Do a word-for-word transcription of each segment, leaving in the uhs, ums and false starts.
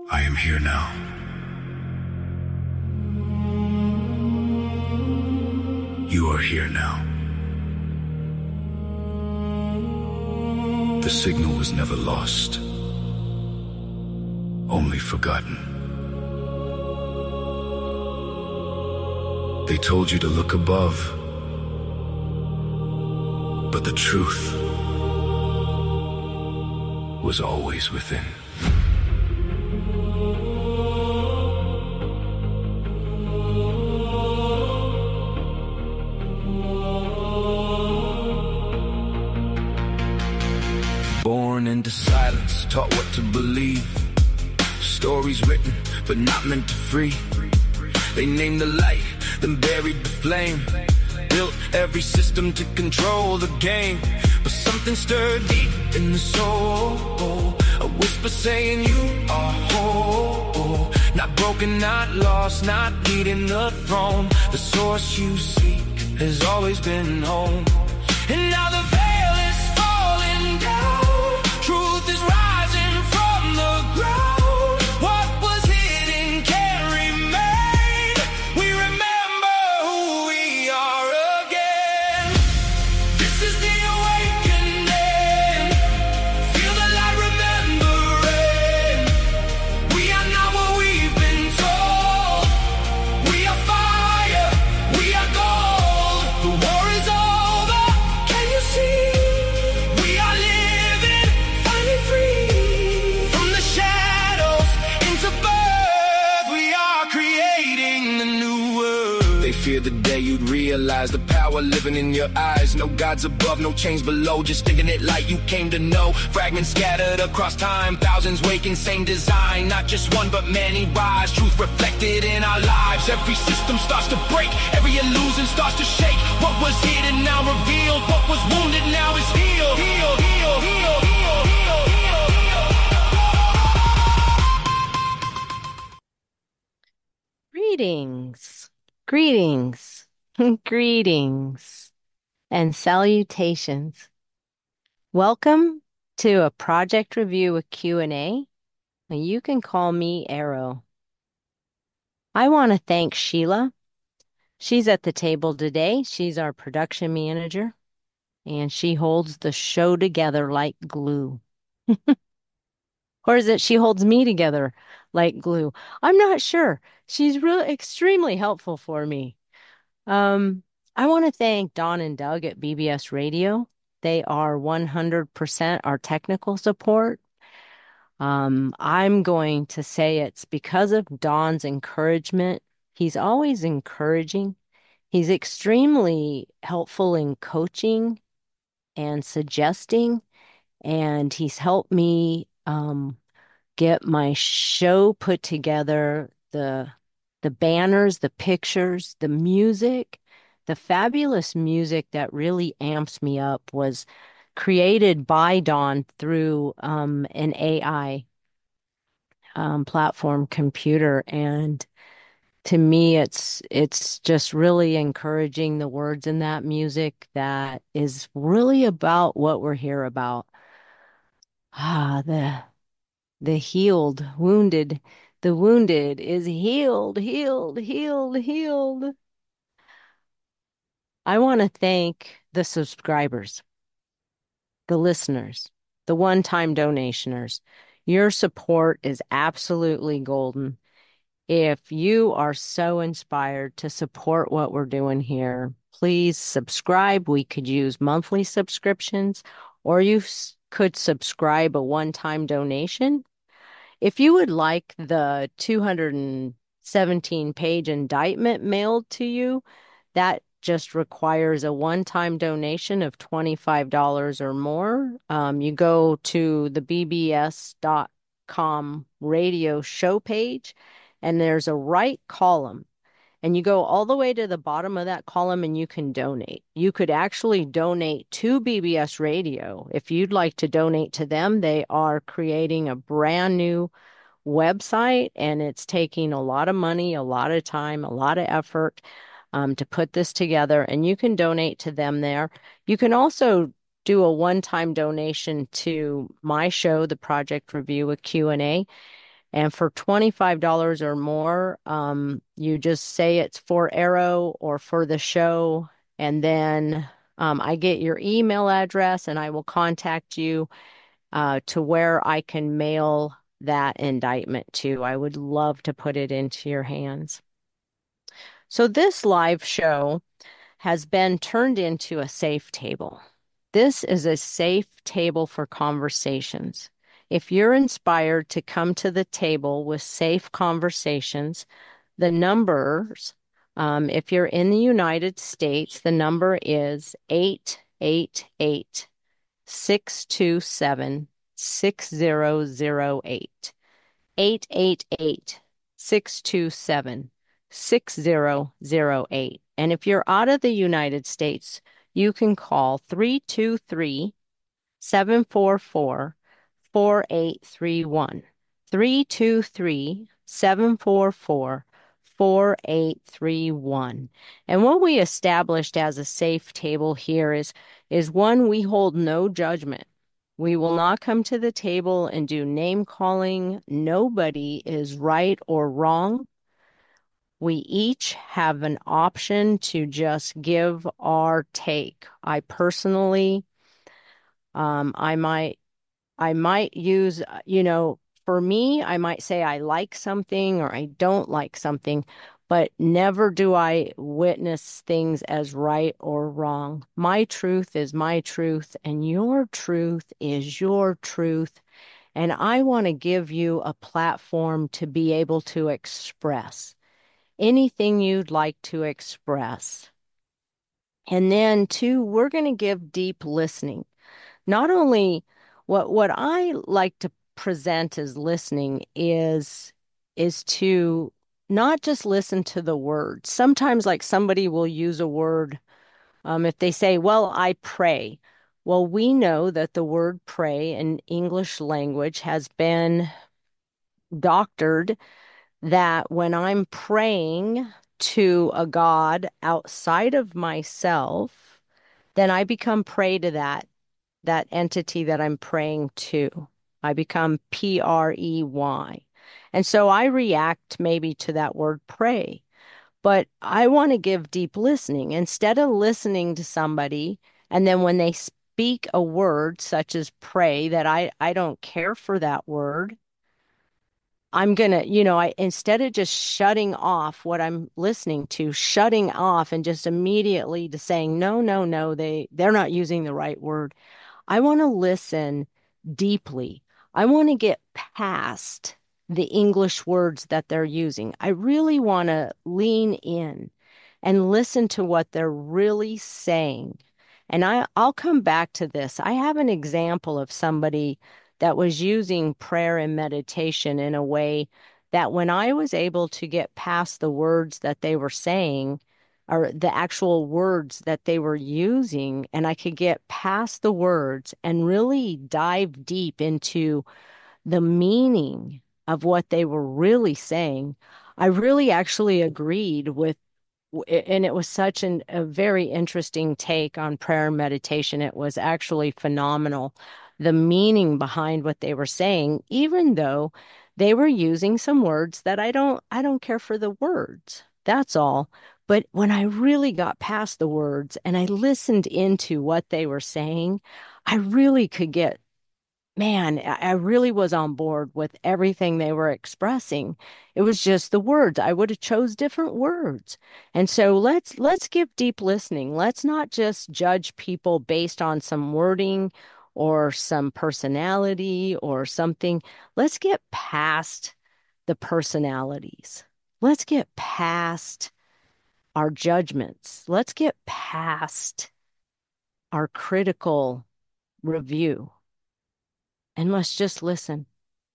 I am here now. You are here now. The signal was never lost, only forgotten. They told you to look above, but the truth was always within. Born into silence, taught what to believe. Stories written, but not meant to free. They named the light, then buried the flame. Built every system to control the game. But something stirred deep in the soul. A whisper saying you are whole. Not broken, not lost, not needing the throne. The source you seek has always been home. And now the veil is falling down. Truth is rising from the ground. What was hidden can't remain. We remember who we are again. This is the awakening. Feel the light remembering. We are not what we've been told. We are fire, we are gold. The war is over, can you see? We are living, finally free. From the shadows into birth, we are creating the new world. They fear the day you'd realize the power living in your eyes. No gods above, no chains below, just thinking it like you came to know. Fragments scattered across time, thousands waking, same design. Not just one, but many rise. Truth reflected in our lives. Every system starts to break, every illusion starts to shake. What was hidden now revealed, what was wounded now is healed. Heal, heal, heal, heal, heal, heal, heal. Greetings, greetings, greetings, and salutations. Welcome to a project review with Q and A. You can call me Arrow. I want to thank Sheila. She's at the table today. She's our production manager, and she holds the show together like glue. Or is it she holds me together like glue? I'm not sure. She's really extremely helpful for me. Um, I want to thank Don and Doug at B B S Radio. They are one hundred percent our technical support. Um, I'm going to say it's because of Don's encouragement. He's always encouraging. He's extremely helpful in coaching and suggesting, and he's helped me um, get my show put together, the the banners, the pictures, the music, the fabulous music that really amps me up was created by Dawn through um, an A I um, platform computer. And to me, it's it's just really encouraging the words in that music that is really about what we're here about. Ah, the the healed, wounded, the wounded is healed, healed, healed, healed. I want to thank the subscribers, the listeners, the one-time donationers. Your support is absolutely golden. If you are so inspired to support what we're doing here, please subscribe. We could use monthly subscriptions, or you s- could subscribe a one-time donation. If you would like the two hundred seventeen page indictment mailed to you, that just requires a one-time donation of twenty-five dollars or more. Um, you go to the B B S dot com radio show page, and there's a right column. And you go all the way to the bottom of that column and you can donate. You could actually donate to B B S Radio. If you'd like to donate to them, they are creating a brand new website, and it's taking a lot of money, a lot of time, a lot of effort um, to put this together, and you can donate to them there. You can also do a one-time donation to my show, The Project Review with Q and A, And for twenty-five dollars or more, um, you just say it's for Arrow or for the show. And then um, I get your email address and I will contact you uh, to where I can mail that indictment to. I would love to put it into your hands. So this live show has been turned into a safe table. This is a safe table for conversations. If you're inspired to come to the table with safe conversations, the numbers, um, if you're in the United States, the number is eight eight eight, six two seven, six zero zero eight. eight eight eight, six two seven, six zero zero eight. And if you're out of the United States, you can call three two three, seven four four, four eight three one. three two three, seven four four, four eight three one. And what we established as a safe table here is is one, we hold no judgment. We will not come to the table and do name calling. Nobody is right or wrong. We each have an option to just give our take. I personally, um, I might, I might use, uh, you know, for me, I might say I like something or I don't like something, but never do I witness things as right or wrong. My truth is my truth, and your truth is your truth. And I want to give you a platform to be able to express anything you'd like to express. And then, two, we're going to give deep listening. Not only what what I like to present as listening is is to not just listen to the words. Sometimes, like somebody will use a word, um, if they say, "Well, I pray." Well, we know that the word pray in English language has been doctored, that when I'm praying to a God outside of myself, then I become prey to that that entity that I'm praying to. I become P R E Y. And so I react maybe to that word pray. But I want to give deep listening. Instead of listening to somebody, and then when they speak a word such as pray, that I, I don't care for that word, I'm gonna, you know, I instead of just shutting off what I'm listening to, shutting off and just immediately to saying, no, no, no, they they're not using the right word. I want to listen deeply. I want to get past the English words that they're using. I really want to lean in and listen to what they're really saying. And I, I'll come back to this. I have an example of somebody that was using prayer and meditation in a way that when I was able to get past the words that they were saying, or the actual words that they were using, and I could get past the words and really dive deep into the meaning of what they were really saying, I really actually agreed with, and it was such an, a very interesting take on prayer and meditation. It was actually phenomenal, the meaning behind what they were saying, even though they were using some words that I don't, I don't care for the words. That's all. But when I really got past the words and I listened into what they were saying, I really could get, man, I I really was on board with everything they were expressing. It was just the words. I would have chose different words. And so let's let's give deep listening. Let's not just judge people based on some wording or some personality or something. Let's get past the personalities. Let's get past our judgments. Let's get past our critical review and let's just listen.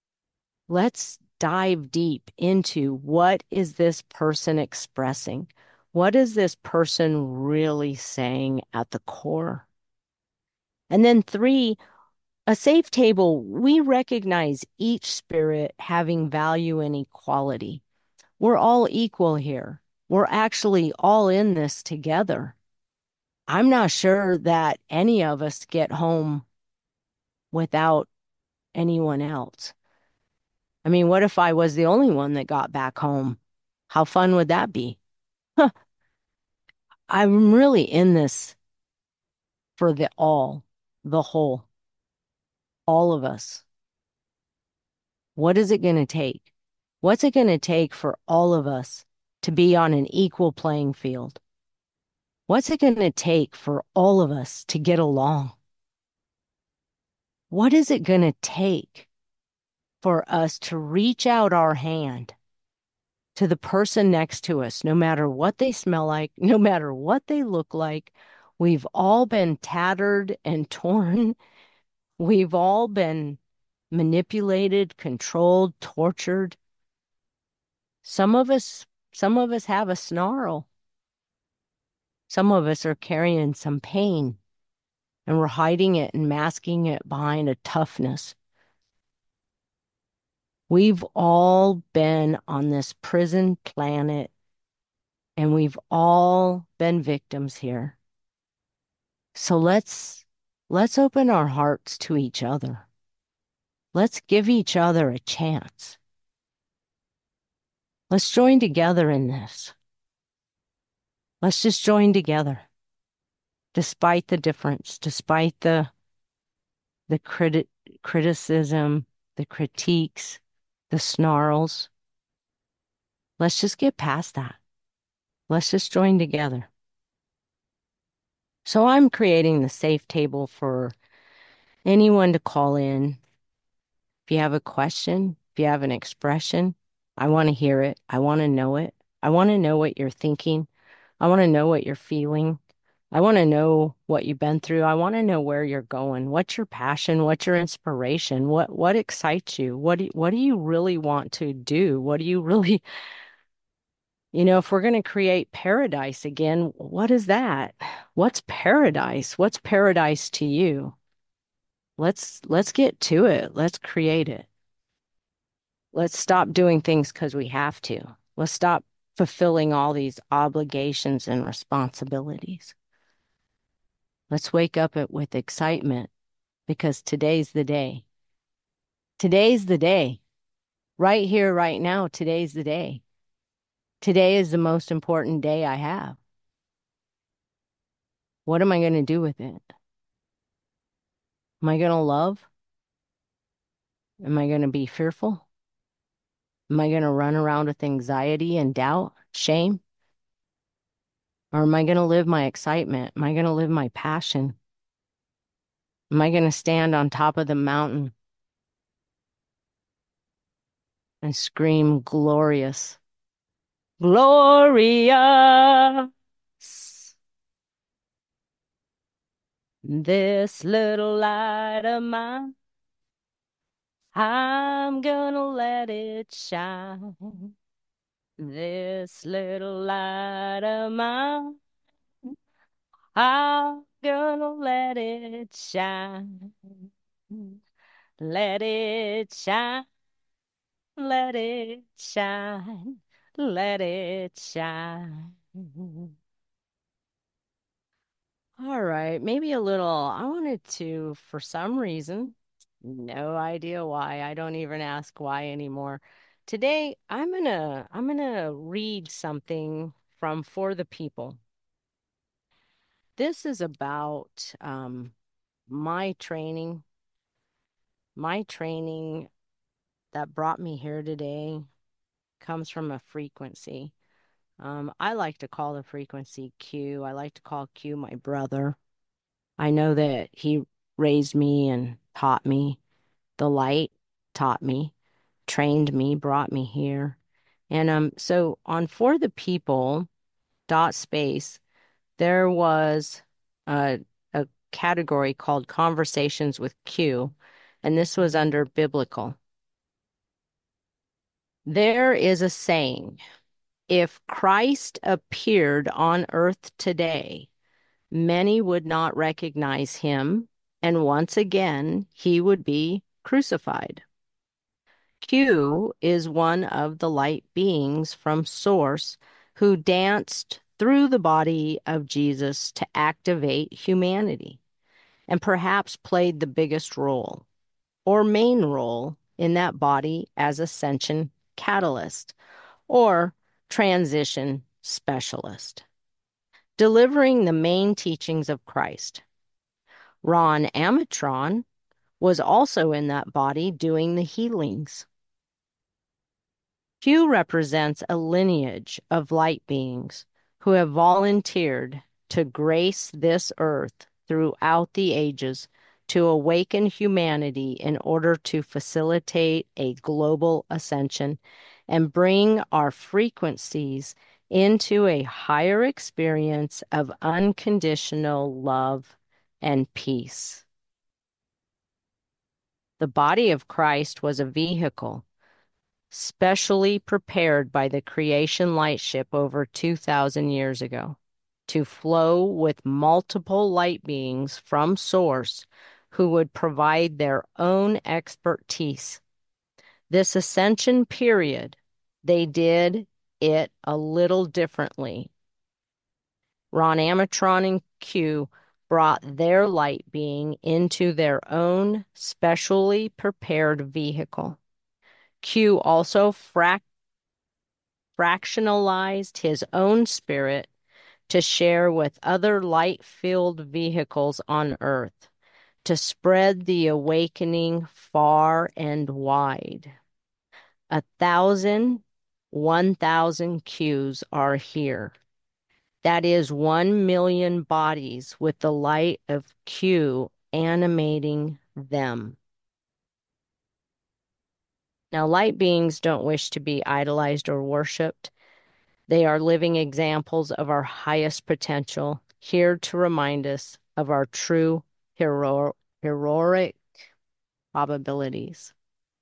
Let's dive deep into what is this person expressing? What is this person really saying at the core? And then three, a safe table, we recognize each spirit having value and equality. We're all equal here. We're actually all in this together. I'm not sure that any of us get home without anyone else. I mean, what if I was the only one that got back home? How fun would that be? Huh, I'm really in this for the all, the whole, all of us. What is it going to take? What's it going to take for all of us to be on an equal playing field? What's it going to take for all of us to get along? What is it going to take for us to reach out our hand to the person next to us, no matter what they smell like, no matter what they look like? We've all been tattered and torn. We've all been manipulated, controlled, tortured. Some of us, some of us have a snarl. Some of us are carrying some pain and we're hiding it and masking it behind a toughness. We've all been on this prison planet and we've all been victims here. So let's let's open our hearts to each other. Let's give each other a chance. Let's join together in this. Let's just join together. Despite the difference, despite the the criti criticism, the critiques, the snarls. Let's just get past that. Let's just join together. So I'm creating the safe table for anyone to call in. If you have a question, if you have an expression, I want to hear it. I want to know it. I want to know what you're thinking. I want to know what you're feeling. I want to know what you've been through. I want to know where you're going. What's your passion? What's your inspiration? What what excites you? What do, what do you really want to do? What do you really, you know, if we're going to create paradise again, what is that? What's paradise? What's paradise to you? Let's let's get to it. Let's create it. Let's stop doing things because we have to. Let's stop fulfilling all these obligations and responsibilities. Let's wake up it with excitement because today's the day. Today's the day. Right here, right now, today's the day. Today is the most important day I have. What am I going to do with it? Am I going to love? Am I going to be fearful? Am I going to run around with anxiety and doubt, shame? Or am I going to live my excitement? Am I going to live my passion? Am I going to stand on top of the mountain and scream glorious, glorious? This little light of mine, I'm gonna let it shine. This little light of mine, I'm gonna let it shine. Let it shine, let it shine, let it shine. All right, maybe a little. I wanted to, for some reason, no idea why. I don't even ask why anymore. Today, I'm gonna I'm gonna read something from For the People. This is about um, my training, my training that brought me here today comes from a frequency. Um, I like to call the frequency Q. I like to call Q my brother. I know that he raised me and taught me. The light taught me, trained me, brought me here. And um, so on For the People dot space, there was a, a category called Conversations with Q, and this was under biblical. There is a saying, if Christ appeared on earth today, many would not recognize him, and once again he would be crucified. Q is one of the light beings from Source who danced through the body of Jesus to activate humanity and perhaps played the biggest role or main role in that body as ascension catalyst or transition specialist, delivering the main teachings of Christ. Ron Amatron was also in that body doing the healings. Q represents a lineage of light beings who have volunteered to grace this earth throughout the ages to awaken humanity in order to facilitate a global ascension and bring our frequencies into a higher experience of unconditional love and peace. The body of Christ was a vehicle specially prepared by the creation light ship over two thousand years ago to flow with multiple light beings from source who would provide their own expertise. This ascension period, they did it a little differently. Ron Amatron and Q brought their light being into their own specially prepared vehicle. Q also frac fractionalized his own spirit to share with other light-filled vehicles on Earth to spread the awakening far and wide. A thousand, one thousand Qs are here. That is one million bodies with the light of Q animating them. Now, light beings don't wish to be idolized or worshiped. They are living examples of our highest potential, here to remind us of our true hero heroic probabilities.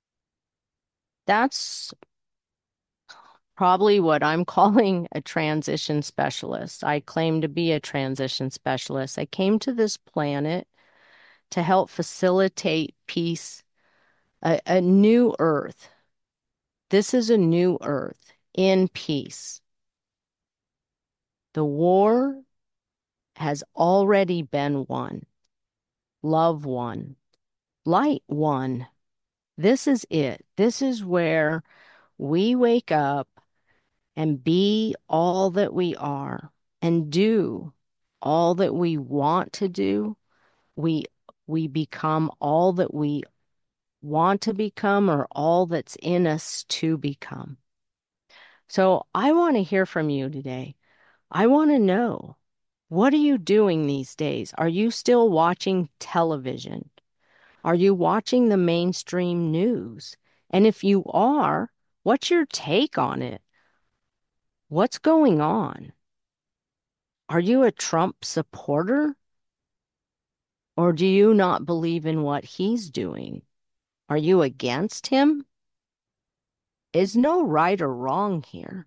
That's probably what I'm calling a transition specialist. I claim to be a transition specialist. I came to this planet to help facilitate peace, a, a new earth. This is a new earth in peace. The war has already been won. Love won. Light won. This is it. This is where we wake up and be all that we are and do all that we want to do. We we become all that we want to become or all that's in us to become. So I want to hear from you today. I want to know, what are you doing these days? Are you still watching television? Are you watching the mainstream news? And if you are, what's your take on it? What's going on? Are you a Trump supporter? Or do you not believe in what he's doing? Are you against him? Is no right or wrong here.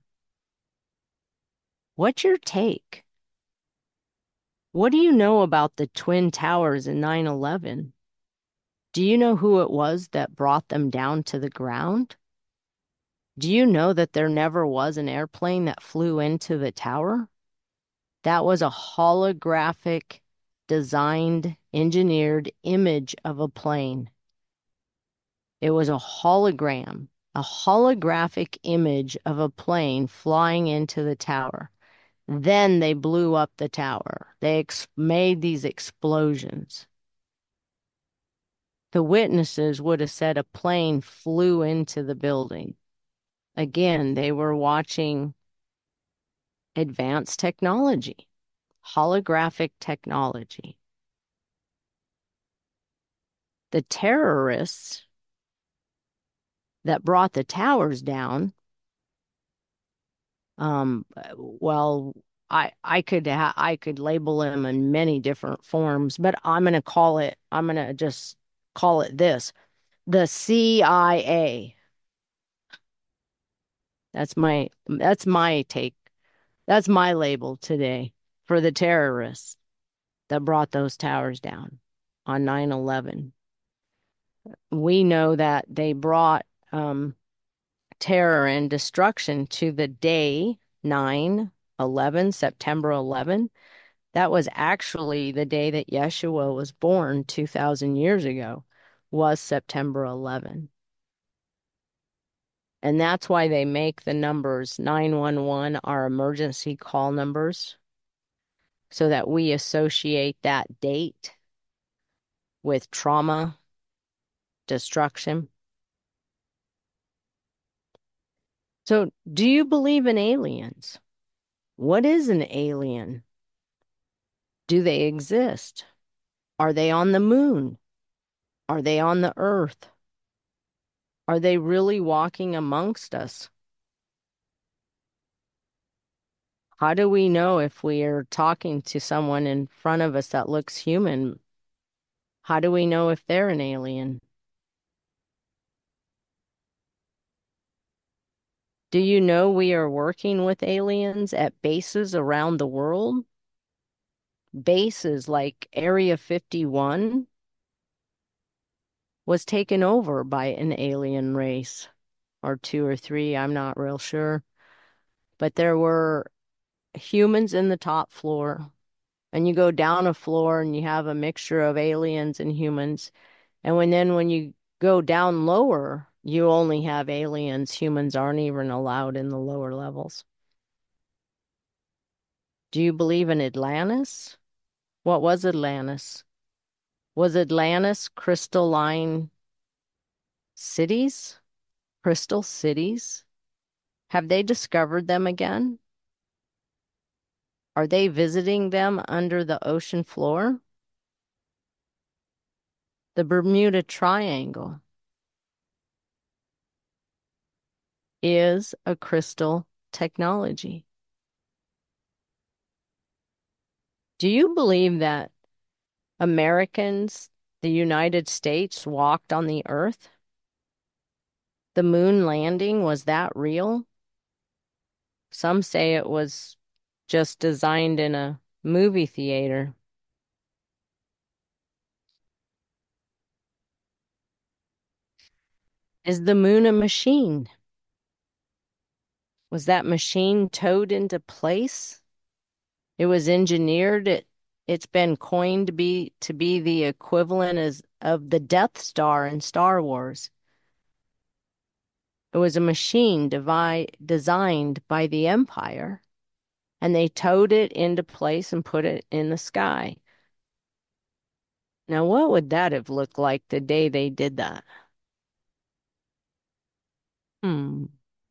What's your take? What do you know about the Twin Towers in nine eleven? Do you know who it was that brought them down to the ground? Do you know that there never was an airplane that flew into the tower? That was a holographic, designed, engineered image of a plane. It was a hologram, a holographic image of a plane flying into the tower. Then they blew up the tower. They ex made these explosions. The witnesses would have said a plane flew into the building. Again, they were watching advanced technology, holographic technology. The terrorists that brought the towers down, um, well, I I could ha I could label them in many different forms, but I'm gonna call it, I'm gonna just call it this, the C I A. That's my that's my take. That's my label today for the terrorists that brought those towers down on nine eleven. We know that they brought um, terror and destruction to the day nine eleven, September eleventh. That was actually the day that Yeshua was born two thousand years ago, was September eleventh. And that's why they make the numbers nine one one our emergency call numbers so that we associate that date with trauma, destruction. So, do you believe in aliens? What is an alien? Do they exist? Are they on the moon? Are they on the earth? Are they really walking amongst us? How do we know if we are talking to someone in front of us that looks human? How do we know if they're an alien? Do you know we are working with aliens at bases around the world? Bases like Area fifty-one was taken over by an alien race, or two or three, I'm not real sure. But there were humans in the top floor, and you go down a floor and you have a mixture of aliens and humans. And when then when you go down lower, you only have aliens. Humans aren't even allowed in the lower levels. Do you believe in Atlantis? What was Atlantis? Was Atlantis crystalline cities? Crystal cities? Have they discovered them again? Are they visiting them under the ocean floor? The Bermuda Triangle is a crystal technology. Do you believe that Americans, the United States, walked on the earth? The moon landing, was that real? Some say it was just designed in a movie theater. Is the moon a machine? Was that machine towed into place? It was engineered. It, it's been coined to be to be the equivalent as of the Death Star in Star Wars. It was a machine devi designed by the Empire, and they towed it into place and put it in the sky. Now, what would that have looked like the day they did that? Hmm.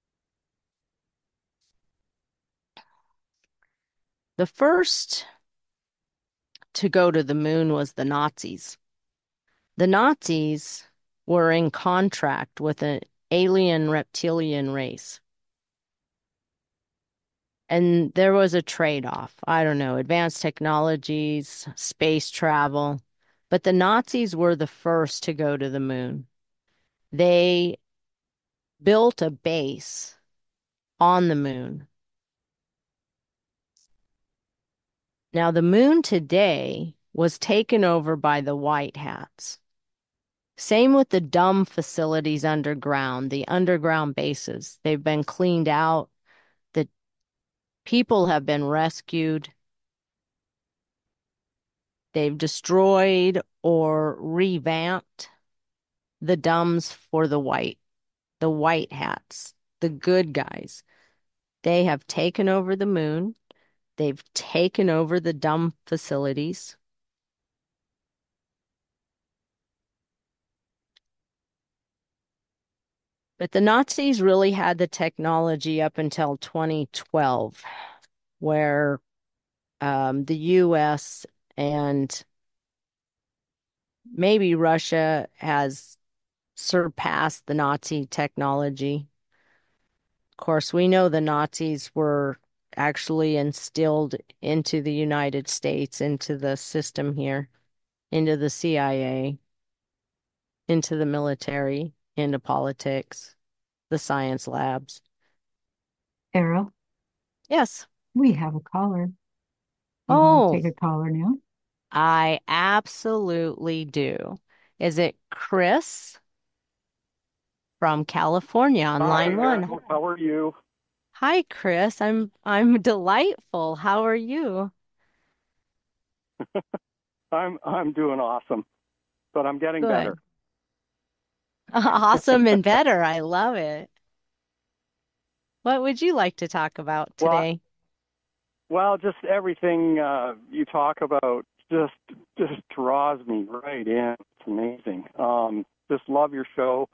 The first to go to the moon was the Nazis. The Nazis were in contract with an alien reptilian race. And there was a trade-off. I don't know, advanced technologies, space travel. But the Nazis were the first to go to the moon. They built a base on the moon. Now, the moon today was taken over by the White Hats. Same with the dumb facilities underground, the underground bases. They've been cleaned out. The people have been rescued. They've destroyed or revamped the dumbs for the white, the white hats, the good guys. They have taken over the moon. They've taken over the dumb facilities. But the Nazis really had the technology up until twenty twelve, where um, the U S and maybe Russia has surpassed the Nazi technology. Of course, we know the Nazis were actually instilled into the United States, into the system here, into the C I A, into the military, into politics, the science labs. Errol, Yes. we have a caller. You want to Oh, take a caller now? I absolutely do. Is it Chris from California on Hi, line one? Ethel. How are you? Hi, Chris. I'm I'm delightful. How are you? I'm I'm doing awesome, but I'm getting better. Good. Awesome and better. I love it. What would you like to talk about Well, today? well, just everything uh, you talk about just just draws me right in. It's amazing. Um, just love your show.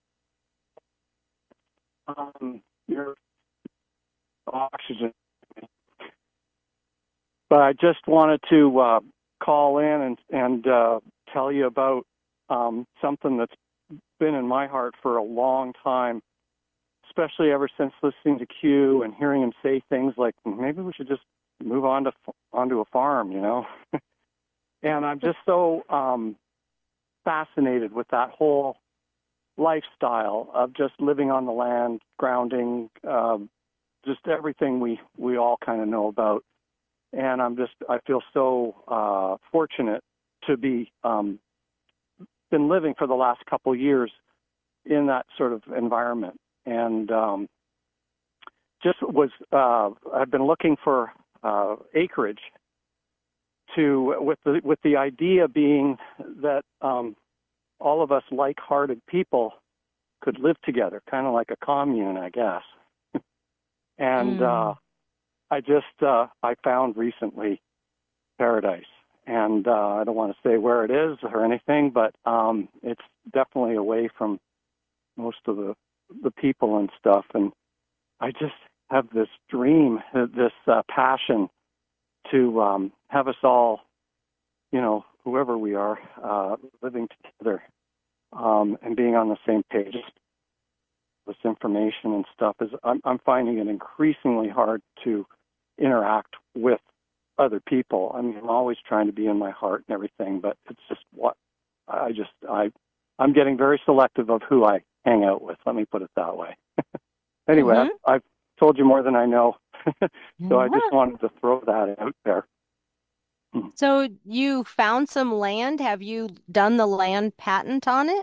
Um, your oxygen. But I just wanted to uh, call in and and uh, tell you about um, something that's been in my heart for a long time, especially ever since listening to Q and hearing him say things like, maybe we should just move on to onto a farm, you know. And I'm just so um, fascinated with that whole lifestyle of just living on the land, grounding, um, just everything we we all kind of know about. And I'm just I feel so uh, fortunate to be um, been living for the last couple years in that sort of environment, and um, just was uh, I've been looking for uh, acreage to with the with the idea being that um, all of us like-hearted people could live together, kind of like a commune, I guess. And uh, Mm. I just uh, I found recently paradise, and uh, I don't want to say where it is or anything, but um, it's definitely away from most of the the people and stuff. And I just have this dream, this uh, passion to um, have us all, you know, whoever we are, uh, living together um, and being on the same page. This information and stuff is I'm, I'm finding it increasingly hard to interact with other people. I mean, I'm always trying to be in my heart and everything, but it's just what I just I I'm getting very selective of who I hang out with. Let me put it that way. Anyway, I've, Mm-hmm. I've told you more than I know, so I just Yeah. wanted to throw that out there. So you found some land. Have you done the land patent on it?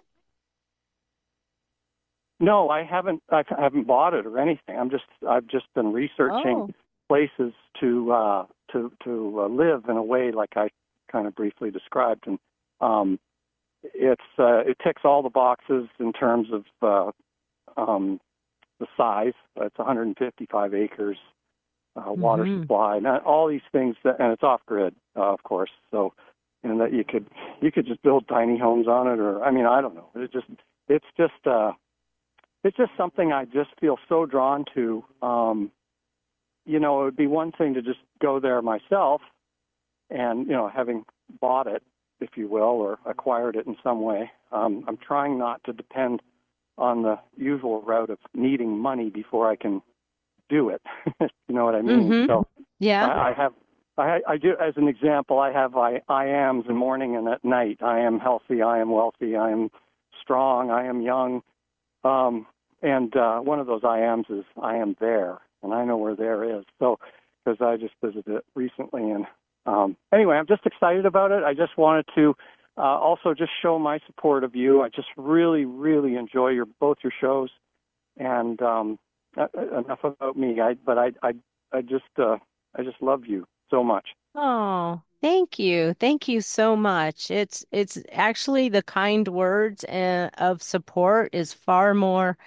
No, I haven't. I haven't bought it or anything. I'm just. I've just been researching Oh. places to uh, to to uh, live in a way like I kind of briefly described, and um, it's uh, it ticks all the boxes in terms of uh, um, the size. It's one hundred fifty-five acres, uh, water Mm-hmm. supply, and all these things, that, and it's off grid, uh, of course. So, and that you could you could just build tiny homes on it, or I mean, I don't know. It just it's just. Uh, It's just something I just feel so drawn to. Um, you know, it would be one thing to just go there myself and, you know, having bought it, if you will, or acquired it in some way. Um, I'm trying not to depend on the usual route of needing money before I can do it. You know what I mean? Mm-hmm. So Yeah. I, I have, I, I do, as an example, I have I, I ams in the morning and at night. I am healthy. I am wealthy. I am strong. I am young. Um, and uh, one of those I ams is I am there, and I know where there is. So, because I just visited it recently, and um, anyway, I'm just excited about it. I just wanted to uh, also just show my support of you. I just really, really enjoy your both your shows, and um, uh, enough about me. I, but I, I, I just, uh, I just love you so much. Oh, thank you. Thank you so much. It's it's actually the kind words uh, of support is far more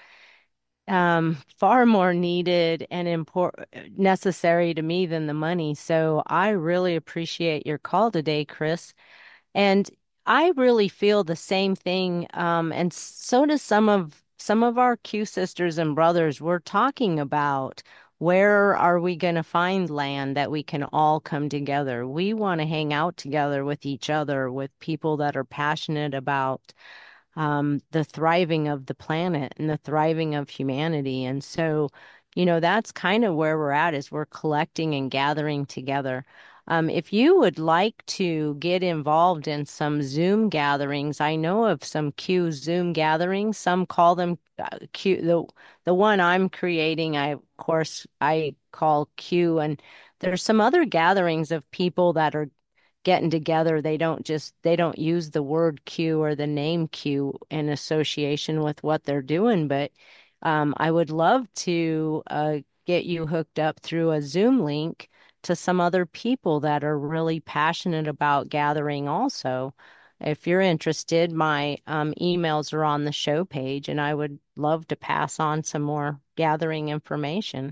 um far more needed and important necessary to me than the money. So I really appreciate your call today, Chris. And I really feel the same thing. Um, and so does some of some of our Q sisters and brothers. We're talking about where are we going to find land that we can all come together. We want to hang out together with each other, with people that are passionate about um, the thriving of the planet and the thriving of humanity. And so, you know, that's kind of where we're at is we're collecting and gathering together. Um, if you would like to get involved in some Zoom gatherings, I know of some Q Zoom gatherings. Some call them uh, Q. The the one I'm creating, I of course I call Q, and there's some other gatherings of people that are getting together. They don't just they don't use the word Q or the name Q in association with what they're doing, but um, I would love to uh, get you hooked up through a Zoom link to some other people that are really passionate about gathering also. if you're interested, my um, emails are on the show page, and I would love to pass on some more gathering information.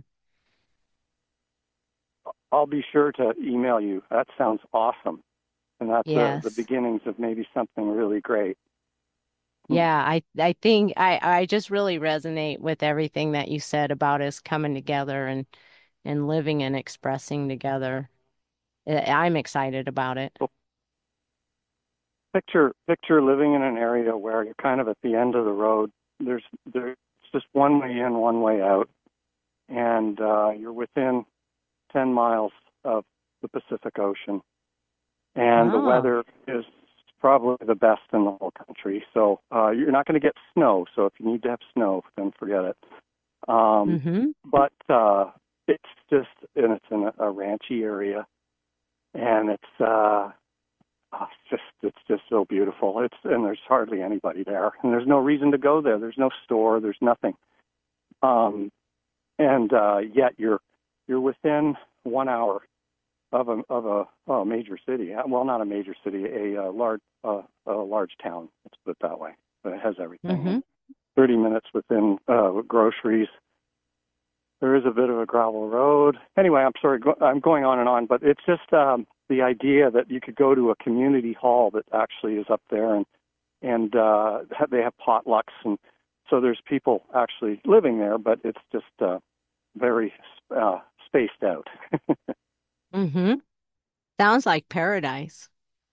I'll be sure to email you. That sounds awesome. And that's uh, the Yes. beginnings of maybe something really great. Yeah, I I think I I just really resonate with everything that you said about us coming together and and living and expressing together. I- I'm excited about it. So picture picture living in an area where you're kind of at the end of the road. There's there's just one way in, one way out, and uh, you're within ten miles of the Pacific Ocean, and the Oh. weather is probably the best in the whole country. So uh, you're not going to get snow. So if you need to have snow, then forget it. Um, Mm-hmm. but uh, it's just, and it's in a, a ranchy area, and it's uh, oh, it's just it's just so beautiful. It's and there's hardly anybody there, and there's no reason to go there. There's no store. There's nothing. Um, and uh, yet you're you're within one hour of a of a, oh, major city. Well, not a major city, a, uh large uh, a large town. Let's put it that way. But it has everything. Mm-hmm. Thirty minutes within uh, groceries. There is a bit of a gravel road. Anyway, I'm sorry, go, I'm going on and on, but it's just um, the idea that you could go to a community hall that actually is up there, and and uh, they have potlucks, and so there's people actually living there, but it's just uh, very uh, spaced out. Mm-hmm. Sounds like paradise.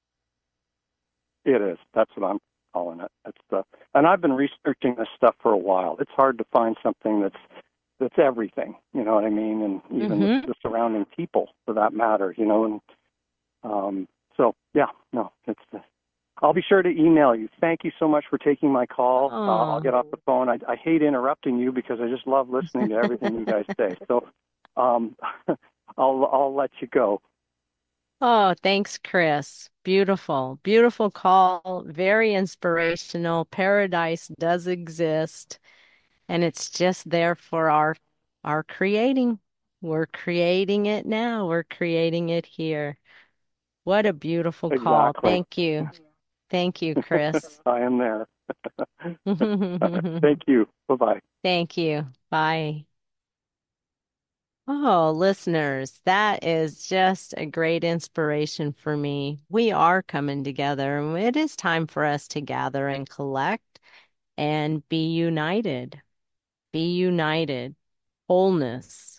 It is. That's what I'm calling it. It's the, and I've been researching this stuff for a while. It's hard to find something that's that's everything. You know what I mean? And even Mm-hmm. the, the surrounding people, for that matter. You know, and um, so yeah, no, it's. Uh, I'll be sure to email you. Thank you so much for taking my call. Uh, I'll Oh. get off the phone. I, I hate interrupting you because I just love listening to everything you guys say. So um, I'll I'll let you go. Oh, thanks, Chris. Beautiful, beautiful call. Very inspirational. Paradise does exist, and it's just there for our our creating. We're creating it now. We're creating it here. What a beautiful call. Exactly. Thank you. Thank you, Chris. I am there. Thank you. Bye bye. Thank you. Bye. Oh, listeners, that is just a great inspiration for me. We are coming together, and it is time for us to gather and collect and be united. Be united. Wholeness.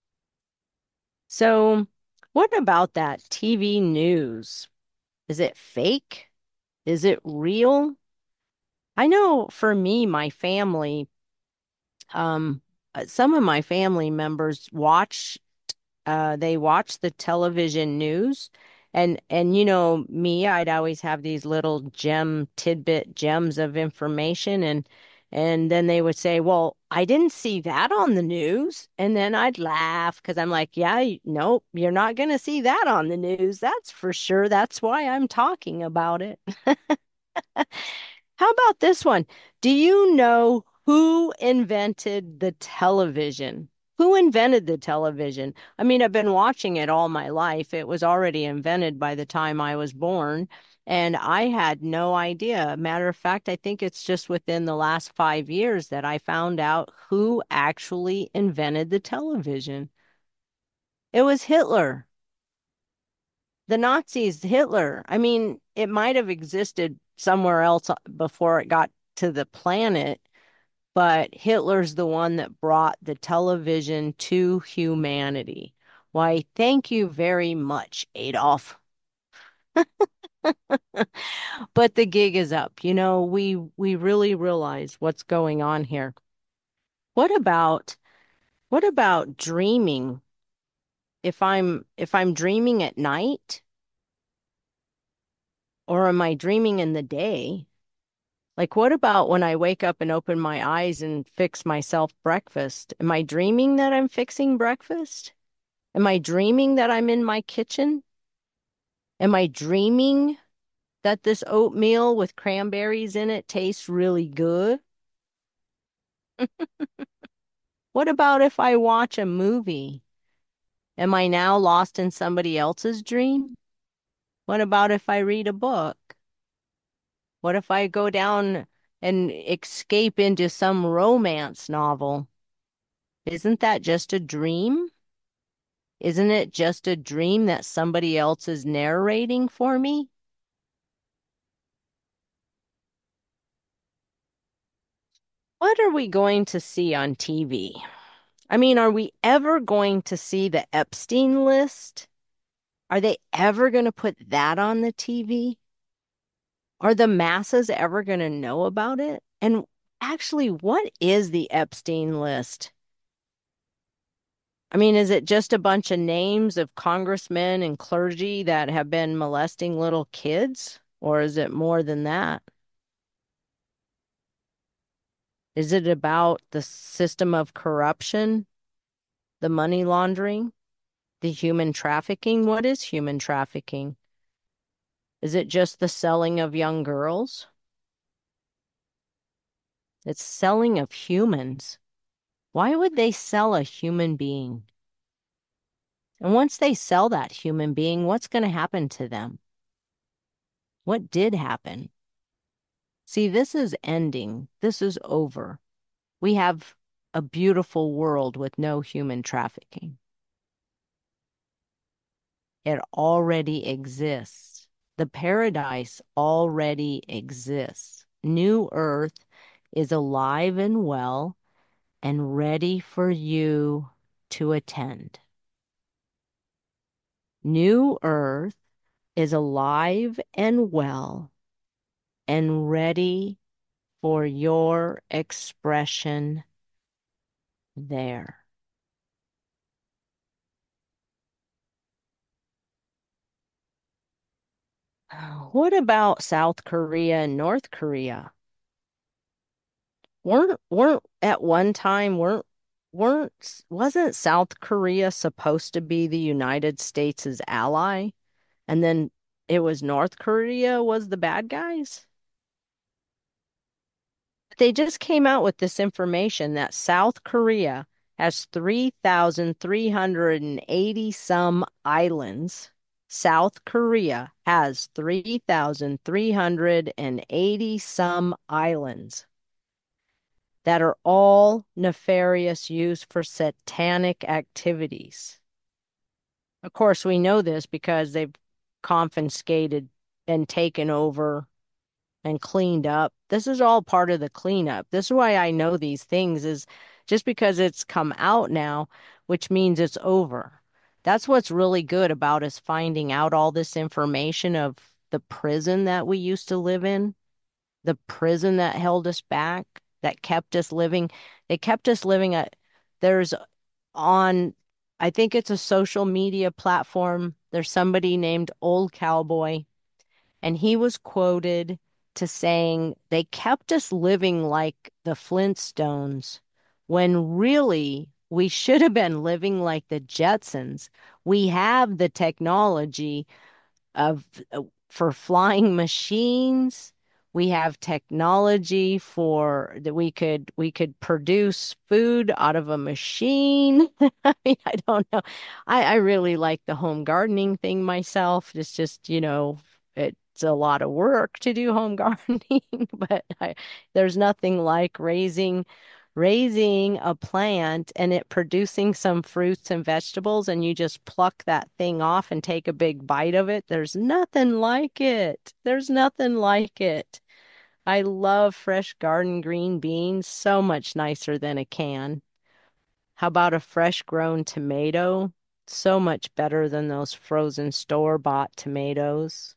So, what about that T V news? Is it fake? Is it real? I know for me, my family, um, uh, some of my family members watch uh they watch the television news, and and you know me, I'd always have these little gem tidbit gems of information, and and then they would say, well, I didn't see that on the news, and then I'd laugh because I'm like, yeah, y- nope, you're not going to see that on the news, that's for sure. That's why I'm talking about it. How about this one? Do you know who invented the television? Who invented the television? I mean, I've been watching it all my life. It was already invented by the time I was born, and I had no idea. Matter of fact, I think it's just within the last five years that I found out who actually invented the television. It was Hitler. The Nazis, Hitler. I mean, it might have existed somewhere else uh, before it got to the planet, but Hitler's the one that brought the television to humanity. Why, thank you very much, Adolf. But the gig is up. You know, we we really realize what's going on here. What about what about dreaming? If I'm if I'm dreaming at night, or am I dreaming in the day? Like, what about when I wake up and open my eyes and fix myself breakfast? Am I dreaming that I'm fixing breakfast? Am I dreaming that I'm in my kitchen? Am I dreaming that this oatmeal with cranberries in it tastes really good? What about if I watch a movie? Am I now lost in somebody else's dream? What about if I read a book? What if I go down and escape into some romance novel? Isn't that just a dream? Isn't it just a dream that somebody else is narrating for me? What are we going to see on T V? I mean, are we ever going to see the Epstein list? Are they ever going to put that on the T V? Are the masses ever going to know about it? And actually, what is the Epstein list? I mean, is it just a bunch of names of congressmen and clergy that have been molesting little kids? Or is it more than that? Is it about the system of corruption, the money laundering, the human trafficking? What is human trafficking? Is it just the selling of young girls? It's selling of humans. Why would they sell a human being? And once they sell that human being, what's going to happen to them? What did happen? See, this is ending. This is over. We have a beautiful world with no human trafficking. It already exists. The paradise already exists. New Earth is alive and well and ready for you to attend. New Earth is alive and well and ready for your expression there. What about South Korea and North Korea? Weren't weren't at one time weren't weren't wasn't South Korea supposed to be the United States' ally? And then it was North Korea was the bad guys? They just came out with this information that South Korea has three thousand three hundred eighty some islands. South Korea has three thousand three hundred eighty some islands that are all nefarious use for satanic activities. Of course, we know this because they've confiscated and taken over and cleaned up. This is all part of the cleanup. This is why I know these things is just because it's come out now, which means it's over. That's what's really good about us finding out all this information of the prison that we used to live in, the prison that held us back, that kept us living. They kept us living at, there's on, I think it's a social media platform. There's somebody named Old Cowboy, and he was quoted to saying they kept us living like the Flintstones when really we should have been living like the Jetsons. We have the technology of uh, for flying machines. We have technology for that we could we could produce food out of a machine. I mean, I don't know. I, I really like the home gardening thing myself. It's just, you know, it's a lot of work to do home gardening, but I, there's nothing like raising raising a plant and it producing some fruits and vegetables, and you just pluck that thing off and take a big bite of it. There's nothing like it. There's nothing like it. I love fresh garden green beans, so much nicer than a can. How about a fresh grown tomato? So much better than those frozen store-bought tomatoes.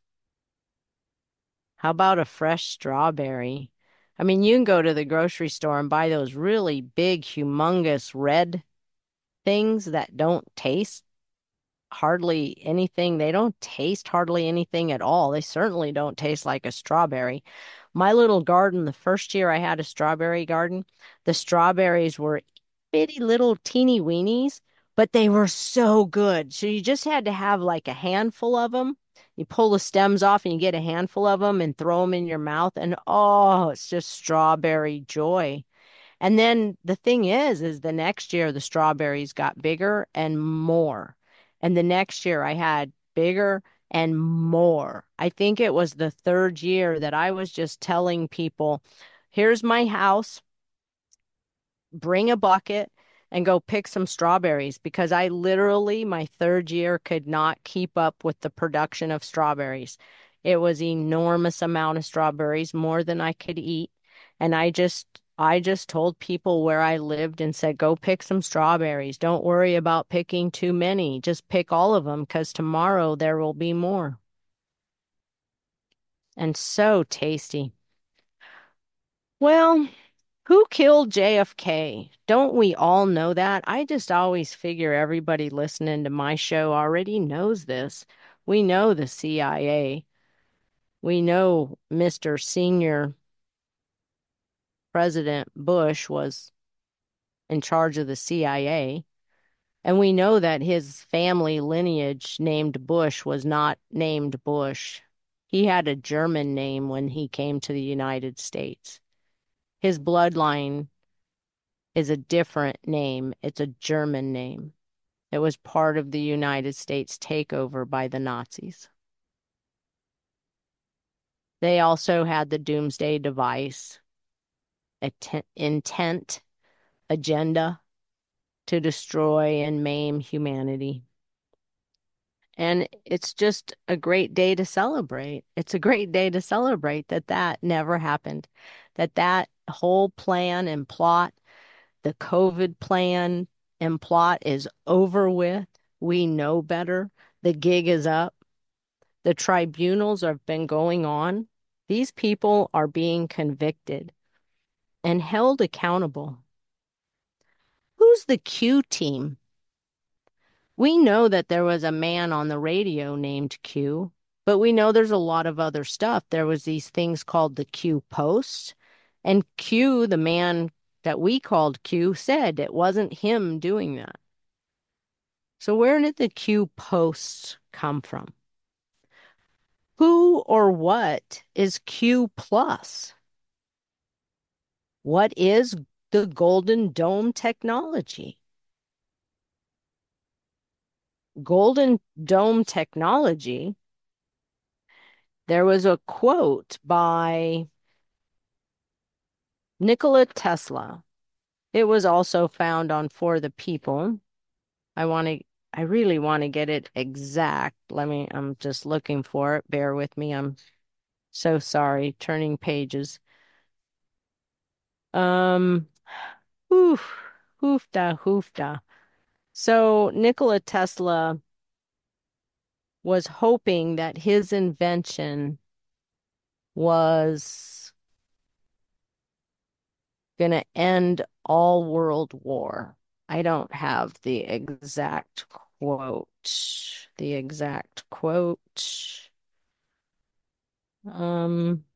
How about a fresh strawberry? I mean, you can go to the grocery store and buy those really big, humongous red things that don't taste hardly anything. They don't taste hardly anything at all. They certainly don't taste like a strawberry. My little garden, the first year I had a strawberry garden, the strawberries were bitty little teeny weenies, but they were so good. So you just had to have like a handful of them. You pull the stems off and you get a handful of them and throw them in your mouth, and oh, it's just strawberry joy. And then the thing is, is the next year the strawberries got bigger and more. And the next year I had bigger and more. I think it was the third year that I was just telling people, here's my house, bring a bucket and go pick some strawberries, because I literally, my third year, could not keep up with the production of strawberries. It was enormous amount of strawberries, more than I could eat. And I just I just told people where I lived and said, go pick some strawberries. Don't worry about picking too many. Just pick all of them, because tomorrow there will be more. And so tasty. Well, who killed J F K? Don't we all know that? I just always figure everybody listening to my show already knows this. We know the C I A. We know Mister Senior President Bush was in charge of the C I A. And we know that his family lineage named Bush was not named Bush. He had a German name when he came to the United States. His bloodline is a different name. It's a German name. It was part of the United States takeover by the Nazis. They also had the Doomsday Device, atten- intent, agenda to destroy and maim humanity. And it's just a great day to celebrate. It's a great day to celebrate that that never happened, that that whole plan and plot, the COVID plan and plot, is over with. We know better. The gig is up. The tribunals have been going on. These people are being convicted and held accountable. Who's the Q team? We know that there was a man on the radio named Q, but we know there's a lot of other stuff. There was these things called the Q posts, and Q, the man that we called Q, said it wasn't him doing that. So where did the Q posts come from? Who or what is Q plus? What is the Golden Dome technology? Golden Dome technology, there was a quote by Nikola Tesla. It was also found on For the People. I want to, I really want to get it exact. Let me, I'm just looking for it. Bear with me. I'm so sorry. Turning pages. Um, oof, hoofda, hoofda. So Nikola Tesla was hoping that his invention was going to end all world war. I don't have the exact quote. The exact quote. Um,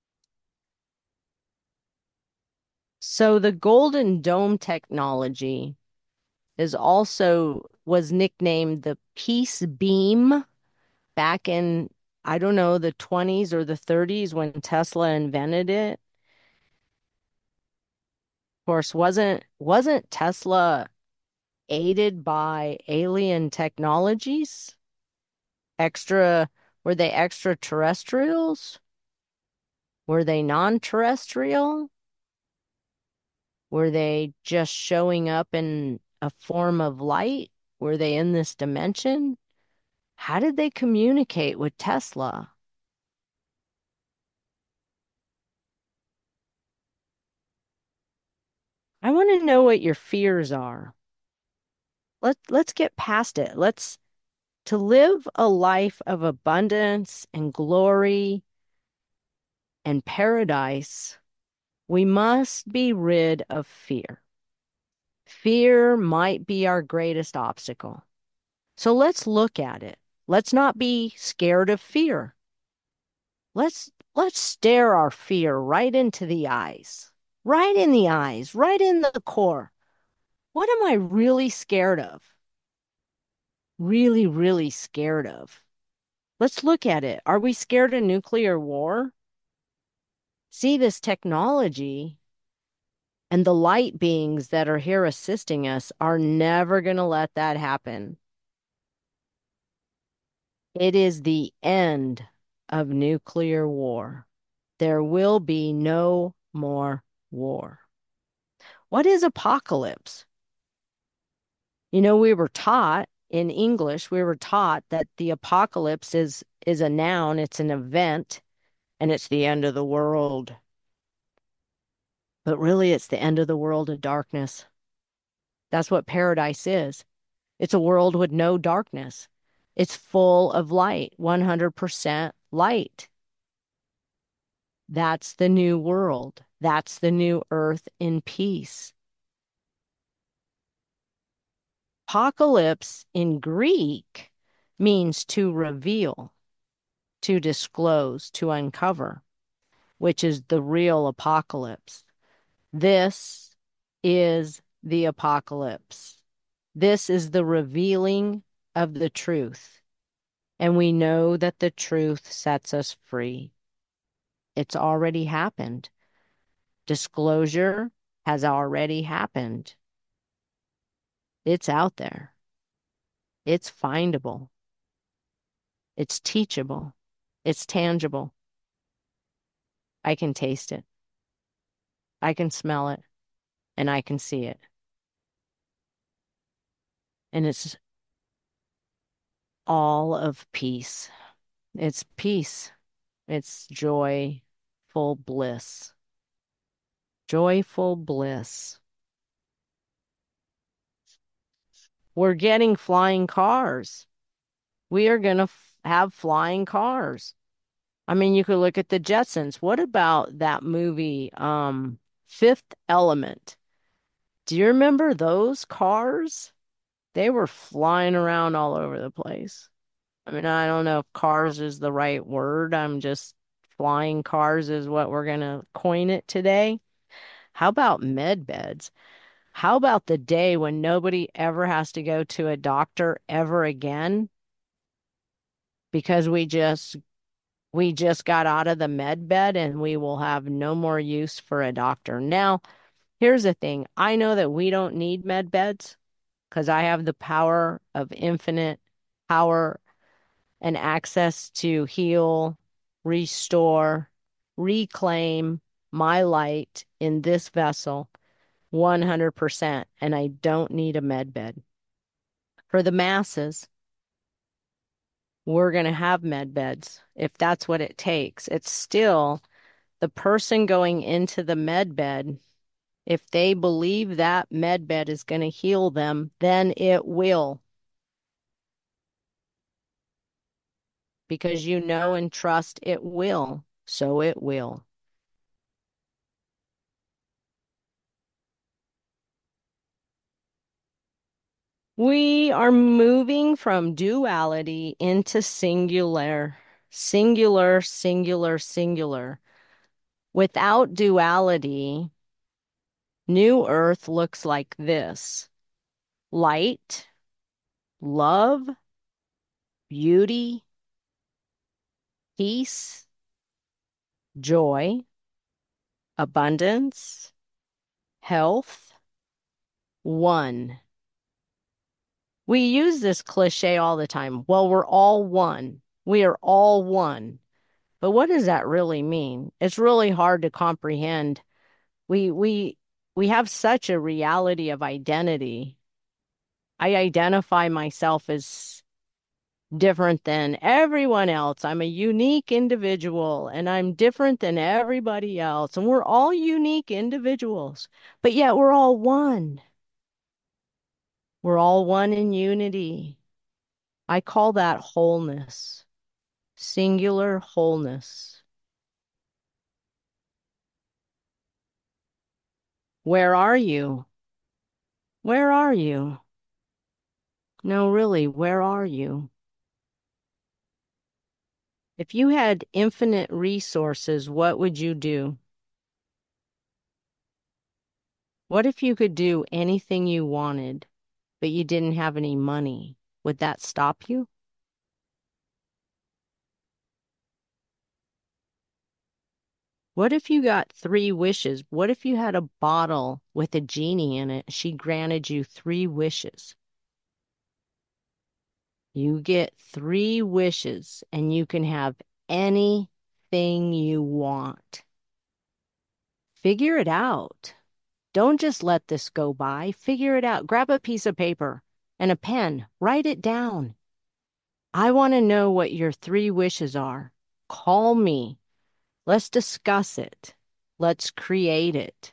so the Golden Dome technology is also was nicknamed the Peace Beam back in, I don't know, the twenties or the thirties when Tesla invented it. Of course, wasn't wasn't Tesla aided by alien technologies? Extra, were they extraterrestrials? Were they non-terrestrial? Were they just showing up in a form of light? Were they in this dimension? How did they communicate with Tesla? I want to know what your fears are. Let, let's get past it. Let's to live a life of abundance and glory and paradise, we must be rid of fear. Fear might be our greatest obstacle. So let's look at it. Let's not be scared of fear. Let's let's stare our fear right into the eyes. Right in the eyes, right in the core. What am I really scared of? Really, really scared of. Let's look at it. Are we scared of nuclear war? See, this technology and the light beings that are here assisting us are never going to let that happen. It is the end of nuclear war. There will be no more war. What is apocalypse? You know, we were taught in English, we were taught that the apocalypse is is a noun, it's an event, and it's the end of the world. But really, it's the end of the world of darkness. That's what paradise is. It's a world with no darkness. It's full of light, one hundred percent light. That's the new world. That's the new earth in peace. Apocalypse in Greek means to reveal, to disclose, to uncover, which is the real apocalypse. This is the apocalypse. This is the revealing of the truth. And we know that the truth sets us free. It's already happened. Disclosure has already happened. It's out there. It's findable. It's teachable. It's tangible. I can taste it. I can smell it. And I can see it. And it's all of peace. It's peace. It's joyful bliss. Joyful bliss. We're getting flying cars. We are going to f- have flying cars. I mean, you could look at the Jetsons. What about that movie, um, Fifth Element? Do you remember those cars? They were flying around all over the place. I mean, I don't know if cars is the right word. I'm just flying cars is what we're going to coin it today. How about med beds? How about the day when nobody ever has to go to a doctor ever again because we just we just got out of the med bed and we will have no more use for a doctor. Now, here's the thing. I know that we don't need med beds because I have the power of infinite power and access to heal, restore, reclaim my light in this vessel one hundred percent, and I don't need a med bed. For the masses, we're going to have med beds if that's what it takes. It's still the person going into the med bed. If they believe that med bed is going to heal them, then it will. Because you know and trust it will, so it will. We are moving from duality into singular, singular, singular, singular. Without duality, New Earth looks like this: light, love, beauty, peace, joy, abundance, health, one. We use this cliche all the time. Well, we're all one. We are all one. But what does that really mean? It's really hard to comprehend. We we we have such a reality of identity. I identify myself as different than everyone else. I'm a unique individual and I'm different than everybody else. And we're all unique individuals, but yet we're all one. We're all one in unity. I call that wholeness, singular wholeness. Where are you? Where are you? No, really, where are you? If you had infinite resources, what would you do? What if you could do anything you wanted, but you didn't have any money? Would that stop you? What if you got three wishes? What if you had a bottle with a genie in it? She granted you three wishes. You get three wishes and you can have anything you want. Figure it out. Don't just let this go by. Figure it out. Grab a piece of paper and a pen. Write it down. I want to know what your three wishes are. Call me. Let's discuss it. Let's create it.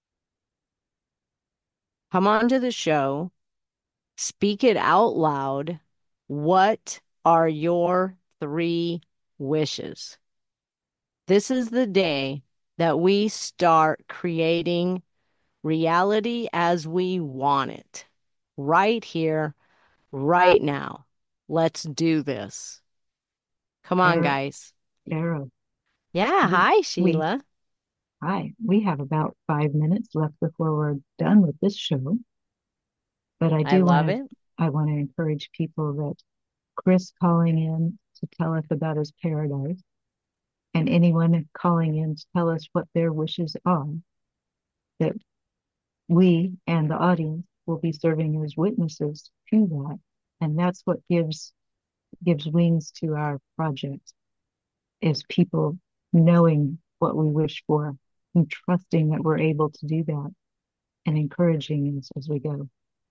Come on to the show. Speak it out loud. What are your three wishes? This is the day that we start creating reality as we want it. Right here, right now. Let's do this. Come on, Arrow, guys. Arrow. Yeah, We, hi, we, Sheila. hi. We have about five minutes left before we're done with this show. But I I do want love to, it. I want to encourage people that Chris calling in to tell us about his paradise, and anyone calling in to tell us what their wishes are, that we and the audience will be serving as witnesses to that. And that's what gives gives wings to our project, is people knowing what we wish for and trusting that we're able to do that and encouraging us as we go.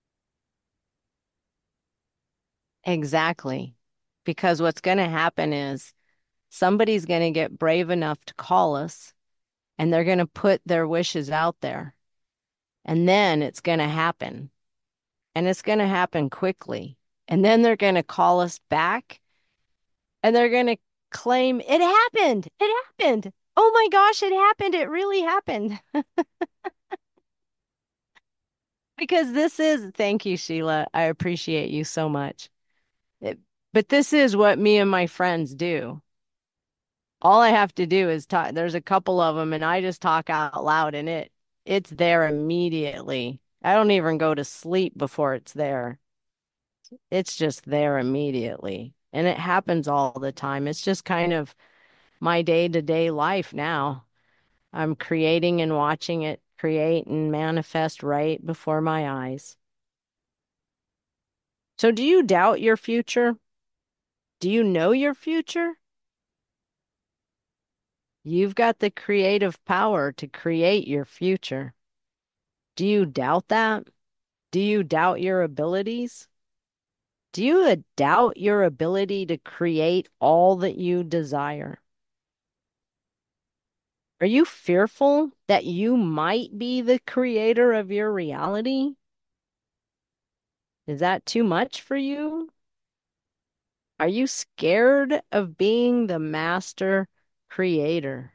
Exactly. Because what's going to happen is somebody's going to get brave enough to call us and they're going to put their wishes out there. And then it's going to happen. And it's going to happen quickly. And then they're going to call us back and they're going to claim it happened. It happened. Oh my gosh, it happened. It really happened. Because this is, thank you, Sheila. I appreciate you so much. It, but this is what me and my friends do. All I have to do is talk. There's a couple of them, and I just talk out loud, and it it's there immediately. I don't even go to sleep before it's there. It's just there immediately. And it happens all the time. It's just kind of my day-to-day life now. I'm creating and watching it create and manifest right before my eyes. So, do you doubt your future? Do you know your future? You've got the creative power to create your future. Do you doubt that? Do you doubt your abilities? Do you uh, doubt your ability to create all that you desire? Are you fearful that you might be the creator of your reality? Is that too much for you? Are you scared of being the master creator?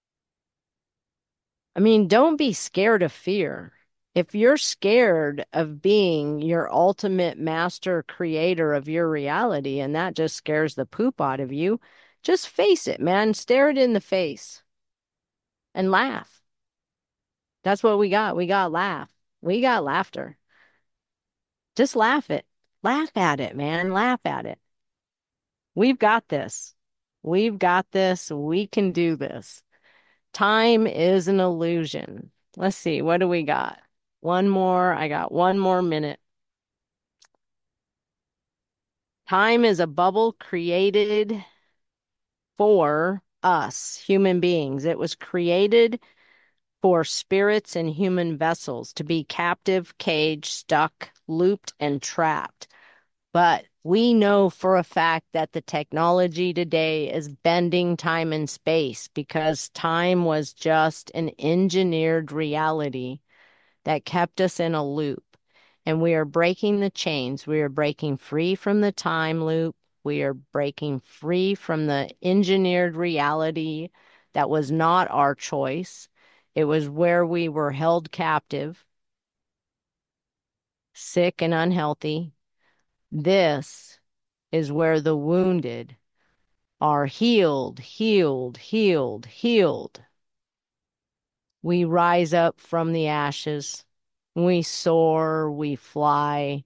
I mean, don't be scared of fear. If you're scared of being your ultimate master creator of your reality and that just scares the poop out of you, just face it, man. Stare it in the face and laugh. That's what we got. We got laugh. We got laughter. Just laugh it. Laugh at it, man. Laugh at it. We've got this. We've got this. We can do this. Time is an illusion. Let's see. What do we got? One more. I got one more minute. Time is a bubble created for us, human beings. It was created for spirits and human vessels to be captive, caged, stuck, looped, and trapped. But we know for a fact that the technology today is bending time and space because time was just an engineered reality that kept us in a loop. And we are breaking the chains. We are breaking free from the time loop. We are breaking free from the engineered reality that was not our choice. It was where we were held captive, sick and unhealthy. This is where the wounded are healed, healed, healed, healed. We rise up from the ashes. We soar, we fly,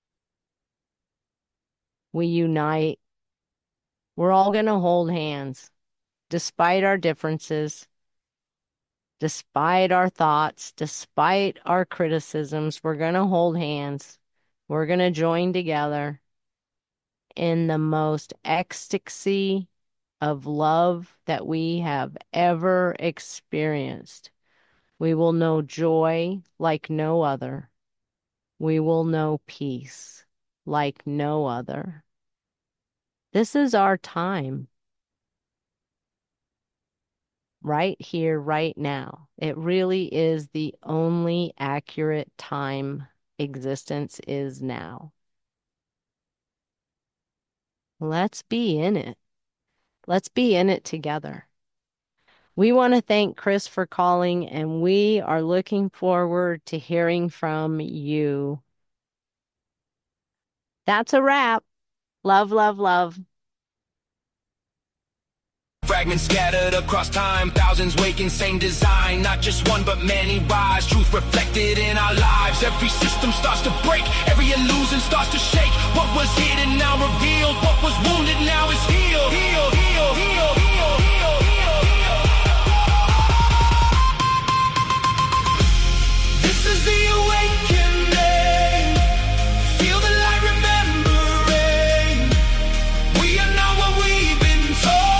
we unite. We're all going to hold hands, despite our differences, despite our thoughts, despite our criticisms. We're going to hold hands. We're going to join together. in the most ecstasy of love that we have ever experienced. We will know joy like no other. We will know peace like no other. This is our time. Right here, right now. It really is the only accurate time existence is now. Let's be in it. Let's be in it together. We want to thank Chris for calling, and we are looking forward to hearing from you. That's a wrap. Love, love, love. Fragments scattered across time, thousands waking, same design. Not just one, but many rise. Truth reflected in our lives. Every system starts to break, every illusion starts to shake. What was hidden now revealed, what was wounded now is healed. Heal, heal, heal, heal, heal, heal, heal. This is the awakening. Feel the light remembering. We are not what we've been told.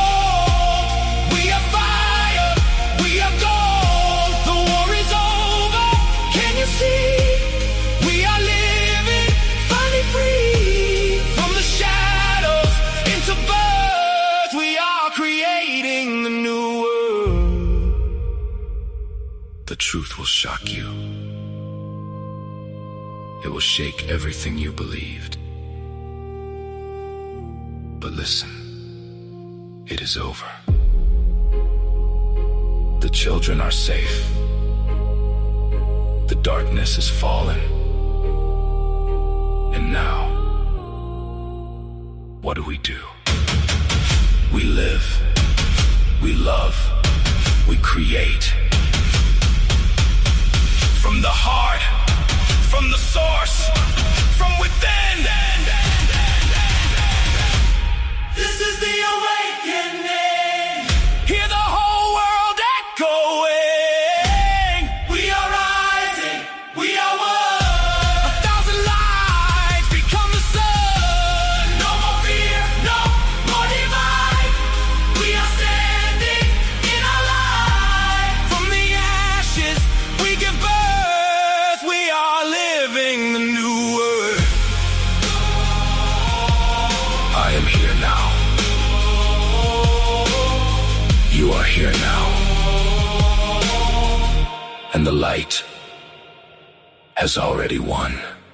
The truth will shock you. It will shake everything you believed. But listen, it is over. The children are safe. The darkness is fallen. And now, what do we do? We live. We love. We create. From the heart, from the source, from within. This is the awakening. Hear the whole world echoing. We are rising, we are one. A thousand lights become the sun. No more fear, no more divide. We are standing in our light. From the ashes, we give birth. Living the new word. I am here now. You are here now. And the light has already won.